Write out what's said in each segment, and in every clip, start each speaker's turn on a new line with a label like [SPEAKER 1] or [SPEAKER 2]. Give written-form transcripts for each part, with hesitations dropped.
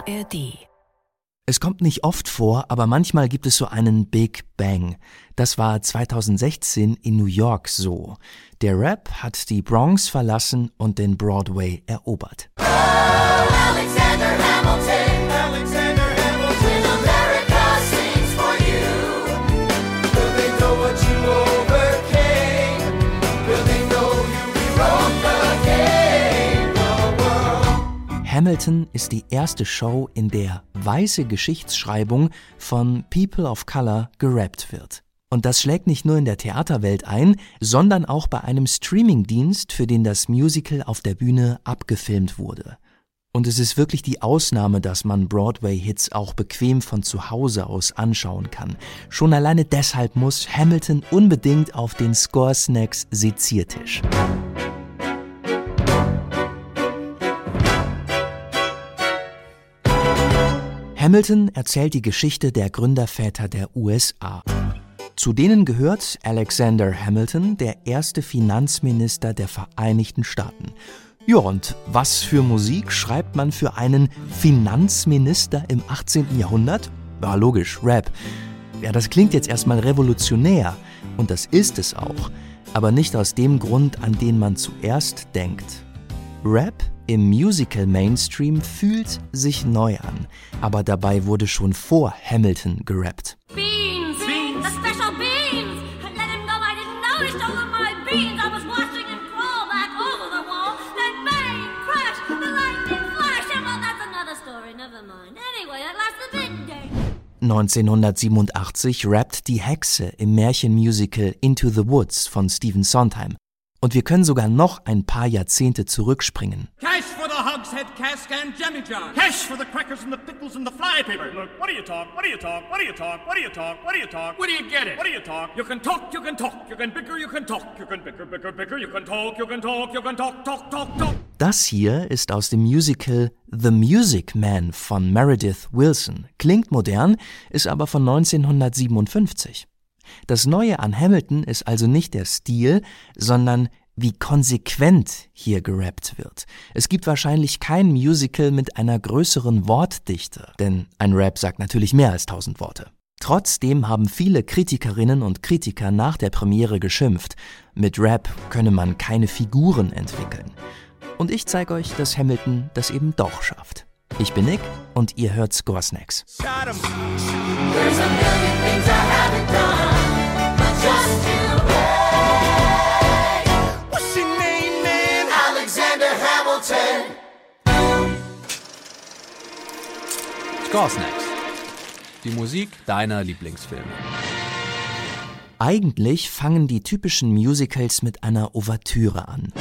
[SPEAKER 1] ARD.
[SPEAKER 2] Es kommt nicht oft vor, aber manchmal gibt es so einen Big Bang. Das war 2016 in New York so. Der Rap hat die Bronx verlassen und den Broadway erobert.
[SPEAKER 3] Oh, Alexander Hamilton, Alexander Hamilton, America sings for you. Will they know what you overcame? Will they know you rewrote the game? The world.
[SPEAKER 2] Hamilton ist die erste Show, in der weiße Geschichtsschreibung von People of Color gerappt wird. Und das schlägt nicht nur in der Theaterwelt ein, sondern auch bei einem Streamingdienst, für den das Musical auf der Bühne abgefilmt wurde. Und es ist wirklich die Ausnahme, dass man Broadway-Hits auch bequem von zu Hause aus anschauen kann. Schon alleine deshalb muss Hamilton unbedingt auf den Score-Snacks Seziertisch. Hamilton erzählt die Geschichte der Gründerväter der USA. Zu denen gehört Alexander Hamilton, der erste Finanzminister der Vereinigten Staaten. Ja, und was für Musik schreibt man für einen Finanzminister im 18. Jahrhundert? Ja, logisch, Rap. Ja, das klingt jetzt erstmal revolutionär, und das ist es auch, aber nicht aus dem Grund, an den man zuerst denkt. Rap im Musical-Mainstream fühlt sich neu an, aber dabei wurde schon vor Hamilton gerappt.
[SPEAKER 4] Beans! Beans! The special beans! Let him go, I didn't know he stole all my beans! I was watching him crawl back over the wall, then bang! Crash! The lightning flash! And well, that's another story, never mind. Anyway, at last the big day.
[SPEAKER 2] 1987 rappt die Hexe im Märchenmusical Into the Woods von Stephen Sondheim. Und wir können sogar noch ein paar Jahrzehnte zurückspringen.
[SPEAKER 5] Cash for the hogshead cask and jemmy jar. Cash for the crackers and the pickles and the fly paper. Look, what do you talk? What do you talk? What do you talk? What do you talk? What do you talk? Where do you get it? What do you talk? You can talk, you can talk. You can bicker, you can talk. You can bicker, bicker, bicker. You can talk, you can talk. You can talk, talk, talk, talk.
[SPEAKER 2] Das hier ist aus dem Musical The Music Man von Meredith Willson. Klingt modern, ist aber von 1957. Das Neue an Hamilton ist also nicht der Stil, sondern wie konsequent hier gerappt wird. Es gibt wahrscheinlich kein Musical mit einer größeren Wortdichte, denn ein Rap sagt natürlich mehr als 1000 Worte. Trotzdem haben viele Kritikerinnen und Kritiker nach der Premiere geschimpft. Mit Rap könne man keine Figuren entwickeln. Und ich zeige euch, dass Hamilton das eben doch schafft. Ich bin Nick und ihr hört Score Snacks.
[SPEAKER 3] There's a million things I haven't done, but just you wait. What's your name, man? Alexander Hamilton.
[SPEAKER 6] Score Snacks. Die Musik deiner Lieblingsfilme.
[SPEAKER 2] Eigentlich fangen die typischen Musicals mit einer Ouvertüre an.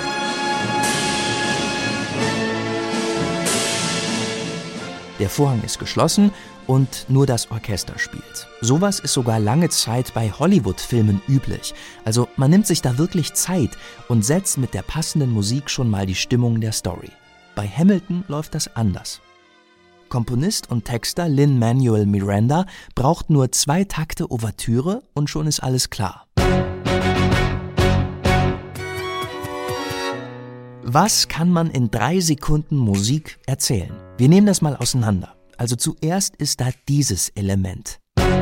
[SPEAKER 2] Der Vorhang ist geschlossen und nur das Orchester spielt. Sowas ist sogar lange Zeit bei Hollywood-Filmen üblich. Also man nimmt sich da wirklich Zeit und setzt mit der passenden Musik schon mal die Stimmung der Story. Bei Hamilton läuft das anders. Komponist und Texter Lin-Manuel Miranda braucht nur 2 Takte Ouvertüre und schon ist alles klar. Was kann man in 3 Sekunden Musik erzählen? Wir nehmen das mal auseinander. Also zuerst ist da dieses Element.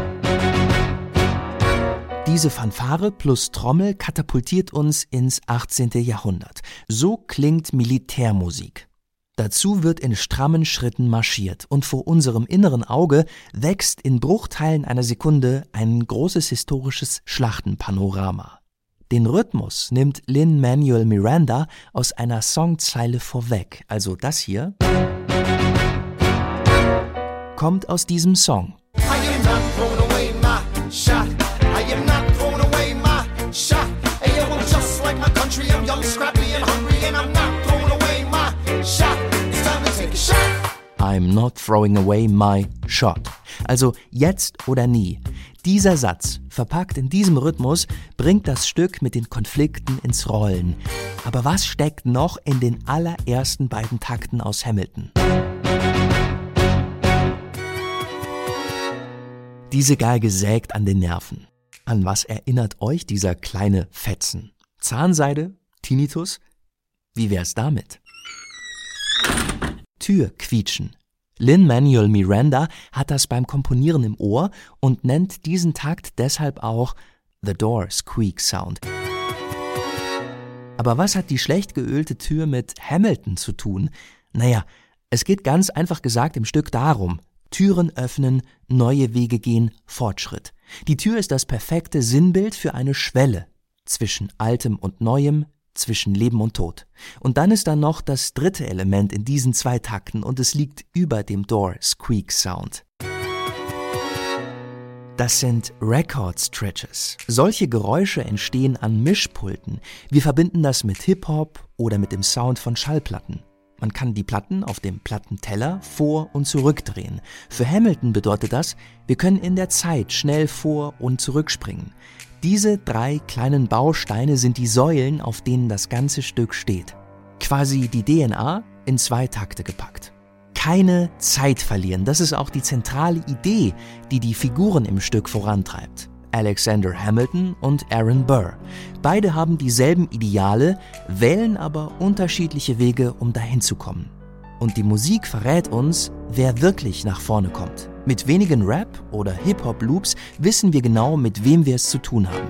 [SPEAKER 2] Diese Fanfare plus Trommel katapultiert uns ins 18. Jahrhundert. So klingt Militärmusik. Dazu wird in strammen Schritten marschiert und vor unserem inneren Auge wächst in Bruchteilen einer Sekunde ein großes historisches Schlachtenpanorama. Den Rhythmus nimmt Lin-Manuel Miranda aus einer Songzeile vorweg, also das hier kommt aus diesem Song.
[SPEAKER 3] I am not throwing away my shot. I am not throwing away my shot. Hey, yo, I'm just like my country. I'm young, scrappy and hungry, and I'm not throwing away my shot. It's time to take a shot.
[SPEAKER 2] I'm not throwing away my shot. Also jetzt oder nie. Dieser Satz, verpackt in diesem Rhythmus, bringt das Stück mit den Konflikten ins Rollen. Aber was steckt noch in den allerersten beiden Takten aus Hamilton? Diese Geige sägt an den Nerven. An was erinnert euch dieser kleine Fetzen? Zahnseide? Tinnitus? Wie wär's damit? Tür quietschen. Lin-Manuel Miranda hat das beim Komponieren im Ohr und nennt diesen Takt deshalb auch The Door Squeak Sound. Aber was hat die schlecht geölte Tür mit Hamilton zu tun? Naja, es geht ganz einfach gesagt im Stück darum: Türen öffnen, neue Wege gehen, Fortschritt. Die Tür ist das perfekte Sinnbild für eine Schwelle zwischen Altem und Neuem, zwischen Leben und Tod. Und dann ist da noch das dritte Element in diesen 2 Takten und es liegt über dem Door Squeak Sound. Das sind Record Stretches. Solche Geräusche entstehen an Mischpulten. Wir verbinden das mit Hip-Hop oder mit dem Sound von Schallplatten. Man kann die Platten auf dem Plattenteller vor- und zurückdrehen. Für Hamilton bedeutet das, wir können in der Zeit schnell vor- und zurückspringen. Diese 3 kleinen Bausteine sind die Säulen, auf denen das ganze Stück steht. Quasi die DNA in 2 Takte gepackt. Keine Zeit verlieren, das ist auch die zentrale Idee, die die Figuren im Stück vorantreibt. Alexander Hamilton und Aaron Burr. Beide haben dieselben Ideale, wählen aber unterschiedliche Wege, um dahin zu kommen. Und die Musik verrät uns, wer wirklich nach vorne kommt. Mit wenigen Rap- oder Hip-Hop-Loops wissen wir genau, mit wem wir es zu tun haben.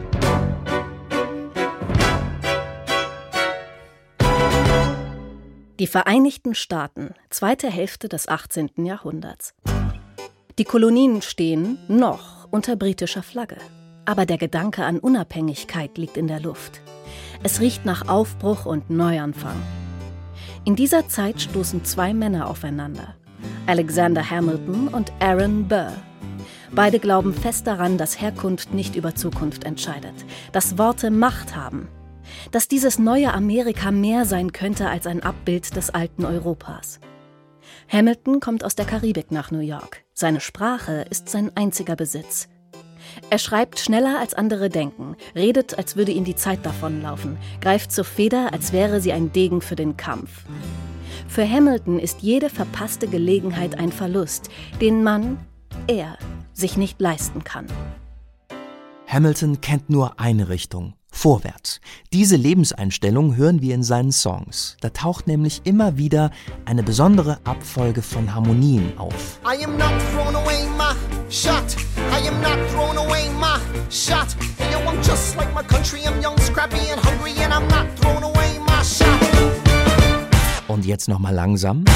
[SPEAKER 1] Die Vereinigten Staaten, zweite Hälfte des 18. Jahrhunderts. Die Kolonien stehen noch unter britischer Flagge. Aber der Gedanke an Unabhängigkeit liegt in der Luft. Es riecht nach Aufbruch und Neuanfang. In dieser Zeit stoßen 2 Männer aufeinander: Alexander Hamilton und Aaron Burr. Beide glauben fest daran, dass Herkunft nicht über Zukunft entscheidet, dass Worte Macht haben, dass dieses neue Amerika mehr sein könnte als ein Abbild des alten Europas. Hamilton kommt aus der Karibik nach New York. Seine Sprache ist sein einziger Besitz. Er schreibt schneller als andere denken, redet, als würde ihm die Zeit davonlaufen, greift zur Feder, als wäre sie ein Degen für den Kampf. Für Hamilton ist jede verpasste Gelegenheit ein Verlust, den er sich nicht leisten kann.
[SPEAKER 2] Hamilton kennt nur eine Richtung: vorwärts. Diese Lebenseinstellung hören wir in seinen Songs. Da taucht nämlich immer wieder eine besondere Abfolge von Harmonien auf.
[SPEAKER 3] I am not throwing away my shot. I am not throwing away my shot. Hey yo, I'm just like my country. I'm young, scrappy and hungry, and I'm not throwing away my shot.
[SPEAKER 2] Und jetzt nochmal langsam.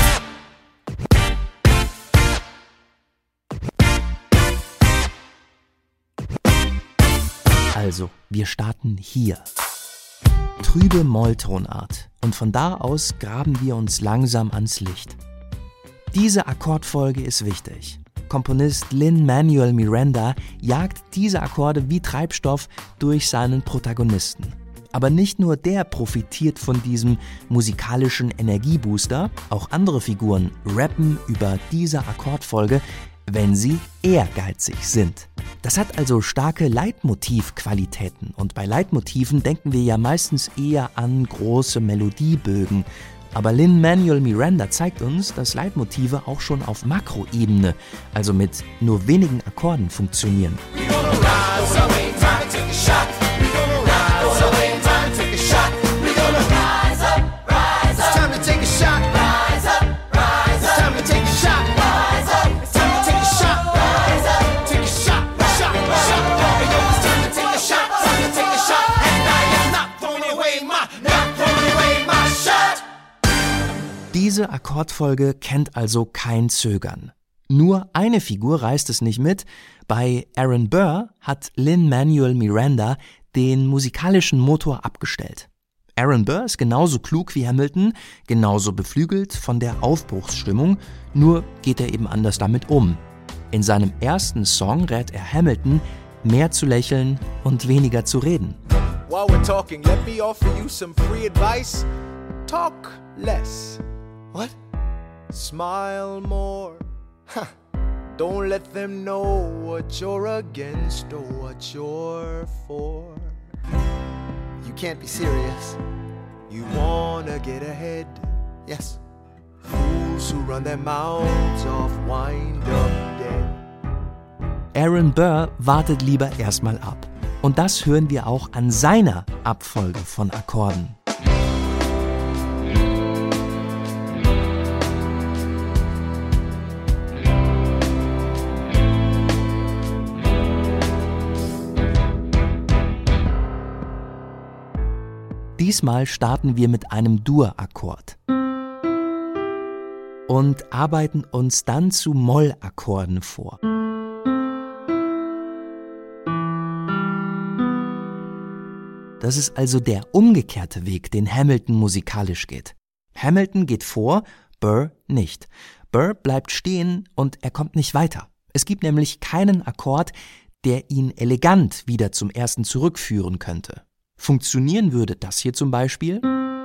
[SPEAKER 2] Also, wir starten hier. Trübe Molltonart. Und von da aus graben wir uns langsam ans Licht. Diese Akkordfolge ist wichtig. Komponist Lin-Manuel Miranda jagt diese Akkorde wie Treibstoff durch seinen Protagonisten. Aber nicht nur der profitiert von diesem musikalischen Energiebooster, auch andere Figuren rappen über diese Akkordfolge, wenn sie ehrgeizig sind. Das hat also starke Leitmotivqualitäten und bei Leitmotiven denken wir ja meistens eher an große Melodiebögen. Aber Lin-Manuel Miranda zeigt uns, dass Leitmotive auch schon auf Makroebene, also mit nur wenigen Akkorden, funktionieren. Diese Akkordfolge kennt also kein Zögern. Nur eine Figur reißt es nicht mit. Bei Aaron Burr hat Lin-Manuel Miranda den musikalischen Motor abgestellt. Aaron Burr ist genauso klug wie Hamilton, genauso beflügelt von der Aufbruchsstimmung, nur geht er eben anders damit um. In seinem ersten Song rät er Hamilton, mehr zu lächeln und weniger zu reden.
[SPEAKER 7] While we're talking, let me offer you some free advice. Talk less. What? Smile more. Huh. Don't let them know what you're against or what you're for. You can't be serious. You wanna get ahead. Yes. Fools who run their mouths off wind up dead.
[SPEAKER 2] Aaron Burr wartet lieber erstmal ab. Und das hören wir auch an seiner Abfolge von Akkorden. Diesmal starten wir mit einem Dur-Akkord und arbeiten uns dann zu Mollakkorden vor. Das ist also der umgekehrte Weg, den Hamilton musikalisch geht. Hamilton geht vor, Burr nicht. Burr bleibt stehen und er kommt nicht weiter. Es gibt nämlich keinen Akkord, der ihn elegant wieder zum ersten zurückführen könnte. Funktionieren würde das hier zum Beispiel.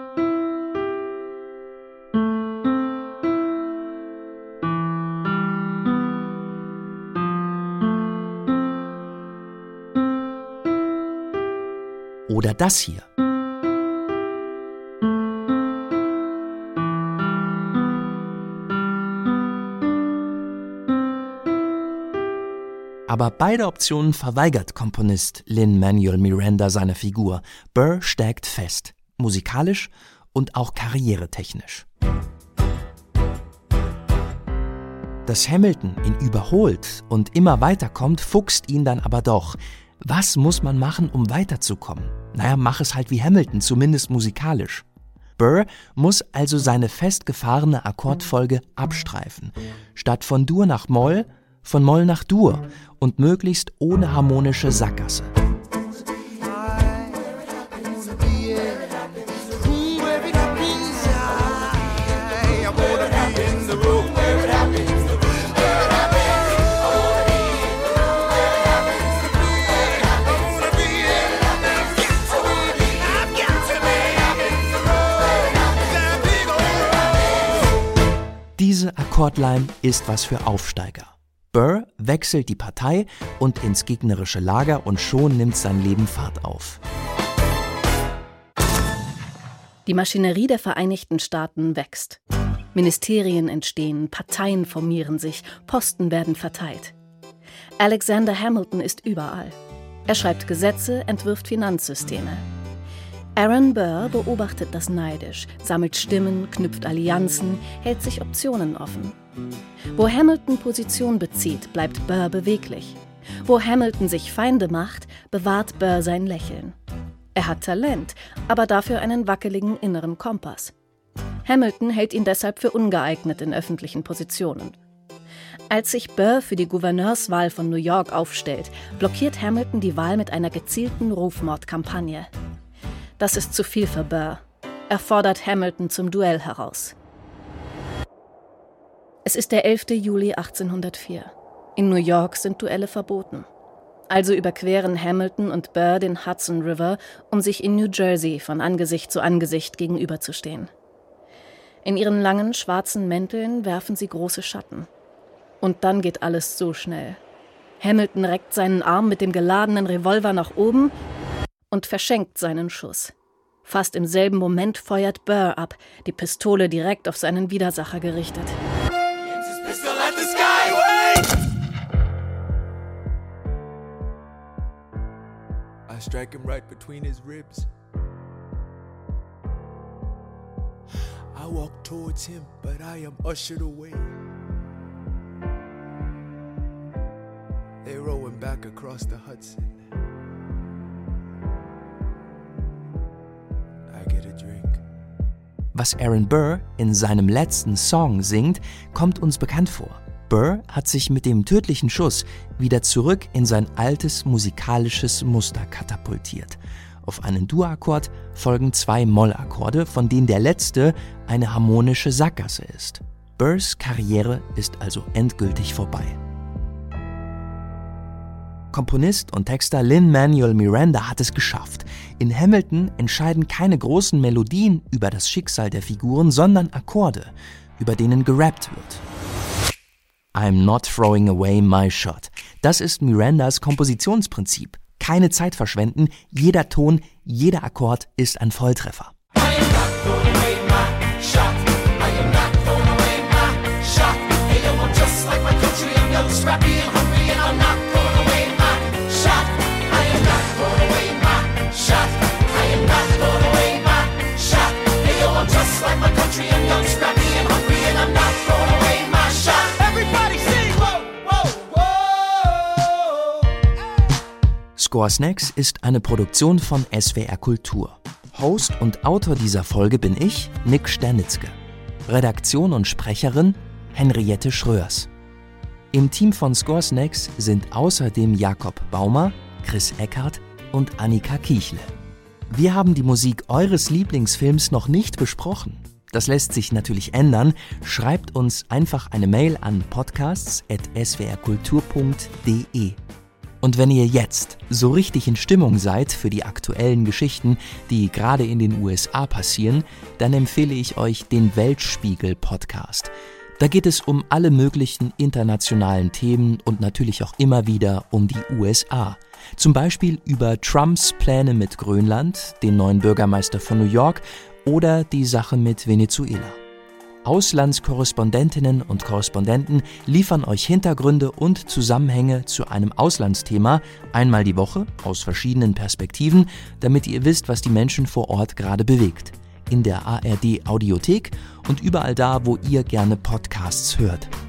[SPEAKER 2] Oder das hier. Aber beide Optionen verweigert Komponist Lin-Manuel Miranda seiner Figur. Burr steckt fest, musikalisch und auch karrieretechnisch. Dass Hamilton ihn überholt und immer weiterkommt, fuchst ihn dann aber doch. Was muss man machen, um weiterzukommen? Naja, mach es halt wie Hamilton, zumindest musikalisch. Burr muss also seine festgefahrene Akkordfolge abstreifen. Statt von Dur nach Moll, von Moll nach Dur und möglichst ohne harmonische Sackgasse. Diese Akkordline ist was für Aufsteiger. Burr wechselt die Partei und ins gegnerische Lager und schon nimmt sein Leben Fahrt auf.
[SPEAKER 1] Die Maschinerie der Vereinigten Staaten wächst. Ministerien entstehen, Parteien formieren sich, Posten werden verteilt. Alexander Hamilton ist überall. Er schreibt Gesetze, entwirft Finanzsysteme. Aaron Burr beobachtet das neidisch, sammelt Stimmen, knüpft Allianzen, hält sich Optionen offen. Wo Hamilton Position bezieht, bleibt Burr beweglich. Wo Hamilton sich Feinde macht, bewahrt Burr sein Lächeln. Er hat Talent, aber dafür einen wackeligen inneren Kompass. Hamilton hält ihn deshalb für ungeeignet in öffentlichen Positionen. Als sich Burr für die Gouverneurswahl von New York aufstellt, blockiert Hamilton die Wahl mit einer gezielten Rufmordkampagne. Das ist zu viel für Burr. Er fordert Hamilton zum Duell heraus. Es ist der 11. Juli 1804. In New York sind Duelle verboten. Also überqueren Hamilton und Burr den Hudson River, um sich in New Jersey von Angesicht zu Angesicht gegenüberzustehen. In ihren langen, schwarzen Mänteln werfen sie große Schatten. Und dann geht alles so schnell. Hamilton reckt seinen Arm mit dem geladenen Revolver nach oben und verschenkt seinen Schuss. Fast im selben Moment feuert Burr ab, die Pistole direkt auf seinen Widersacher gerichtet.
[SPEAKER 7] I strike him right between his ribs. I walk towards him, but I am ushered away. They row him back across the Hudson. I get a drink.
[SPEAKER 2] Was Aaron Burr in seinem letzten Song singt, kommt uns bekannt vor. Burr hat sich mit dem tödlichen Schuss wieder zurück in sein altes musikalisches Muster katapultiert. Auf einen Dur-Akkord folgen 2 Mollakkorde, von denen der letzte eine harmonische Sackgasse ist. Burrs Karriere ist also endgültig vorbei. Komponist und Texter Lin-Manuel Miranda hat es geschafft. In Hamilton entscheiden keine großen Melodien über das Schicksal der Figuren, sondern Akkorde, über denen gerappt wird. I'm not throwing away my shot. Das ist Mirandas Kompositionsprinzip. Keine Zeit verschwenden, jeder Ton, jeder Akkord ist ein Volltreffer. Score Snacks ist eine Produktion von SWR Kultur. Host und Autor dieser Folge bin ich, Nick Sternitzke. Redaktion und Sprecherin Henriette Schröers. Im Team von Scoresnacks sind außerdem Jakob Baumer, Chris Eckhardt und Annika Kiechle. Wir haben die Musik eures Lieblingsfilms noch nicht besprochen. Das lässt sich natürlich ändern. Schreibt uns einfach eine Mail an podcasts@swrkultur.de. Und wenn ihr jetzt so richtig in Stimmung seid für die aktuellen Geschichten, die gerade in den USA passieren, dann empfehle ich euch den Weltspiegel-Podcast. Da geht es um alle möglichen internationalen Themen und natürlich auch immer wieder um die USA. Zum Beispiel über Trumps Pläne mit Grönland, den neuen Bürgermeister von New York oder die Sache mit Venezuela. Auslandskorrespondentinnen und Korrespondenten liefern euch Hintergründe und Zusammenhänge zu einem Auslandsthema einmal die Woche aus verschiedenen Perspektiven, damit ihr wisst, was die Menschen vor Ort gerade bewegt. In der ARD Audiothek und überall da, wo ihr gerne Podcasts hört.